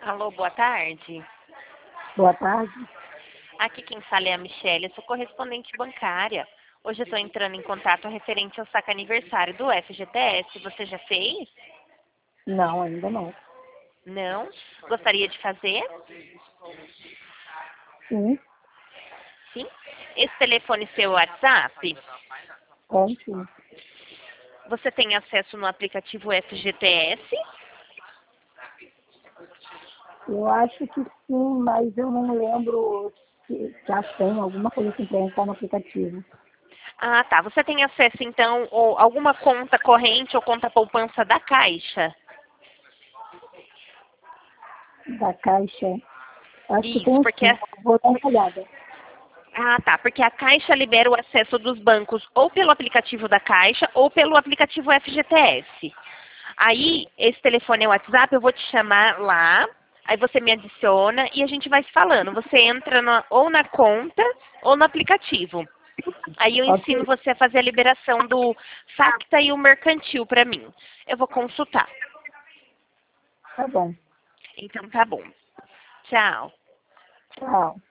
Alô, boa tarde. Boa tarde. Aqui quem fala é a Michelle, eu sou correspondente bancária. Hoje eu estou entrando em contato referente ao saque aniversário do FGTS. Você já fez? Não, ainda não. Não? Gostaria de fazer? Sim, Sim. Esse telefone seu WhatsApp, sim. você tem acesso no aplicativo FGTS? Eu acho que sim, mas eu não lembro se já tem alguma coisa assim para entrar no aplicativo. Ah, tá. Você tem acesso, então, ou alguma conta corrente ou conta poupança da Caixa? Da Caixa. Acho que Isso, tem porque sim. Vou dar uma olhada. Ah, tá. Porque a Caixa libera o acesso dos bancos ou pelo aplicativo da Caixa ou pelo aplicativo FGTS. Aí, esse telefone é o WhatsApp, eu vou te chamar lá, aí você me adiciona e a gente vai se falando. Você entra ou na conta ou no aplicativo. Aí eu ensino Ok, você a fazer a liberação do Facta e o Mercantil para mim. Eu vou consultar. tá bom. Então tá bom. Tchau. Tchau.